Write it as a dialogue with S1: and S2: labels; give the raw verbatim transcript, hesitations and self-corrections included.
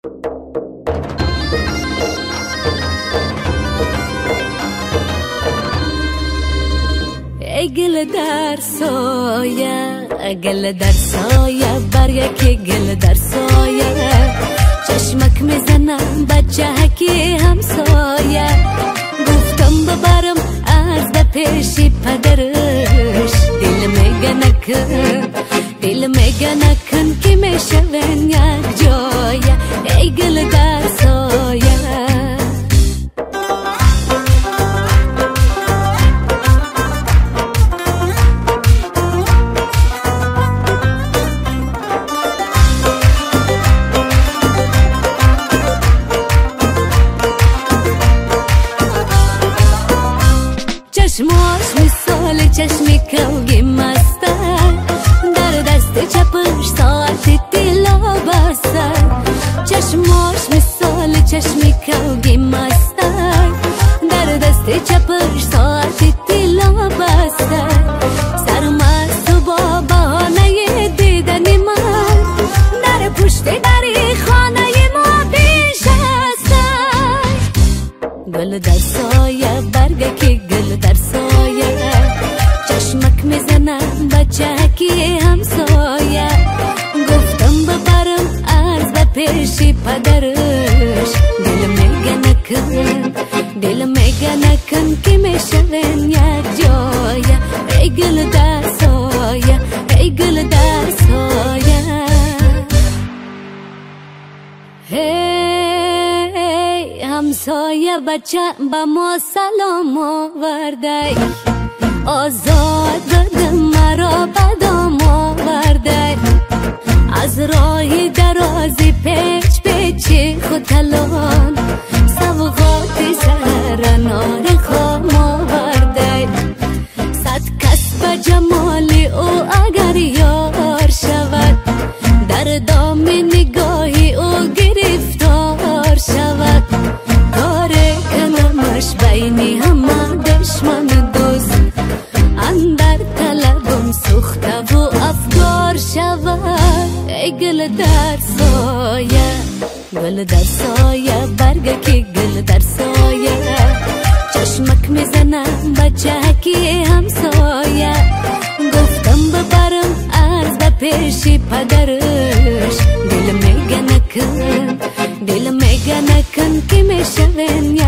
S1: ای گل در سایه، گل در سایه، بر یکی گل در سایه، چشمک میزنم بچه هکی همسایه، گفتم ببرم از به پیشی پدرش، دل میگه نکن، دل میگه نکن که میشون یک جایه. ای گل در سایه، چشماش مثال چشمی کوگی مسته، در دست چپش ساعت تیلا بسته، چشماش مثال چشمی کوگی مسته، در دست چپش ساعت تیلا بسته، سرمست و با بهانه دیدن من، در پشت دری خانه ما بنشسته. گل در سایه، برگه که گل در سایه، چشمک میزنم بچه کی همسایه، گفتم ببرم از به پیشی پدرش، دل میگه نکن، دل میگه نکن که میشون یک جایه. ای گل در سایه، ای گل در سایه، هی همسایه بچه با ما سلام آورده، آزاد بده مرا بدام آورده، از راه درازی پیچ پیچی خودلان، سوقاتی سر نار خام آورده، صد کس به جمالی او اگر یار شود، در دام نگاهی او گرفتار شود، کاره کنمش بینی همه دشمن دوست، اندر طلبم سوخته و افکار شود. ای گل در سایه، گل در سایه، برگه که گل در سایه، چشمک میزنم بچه کی همسایه، گفتم ببرم از به پیشی پدرش، دل میگه نکن، دل میگه نکن که میشون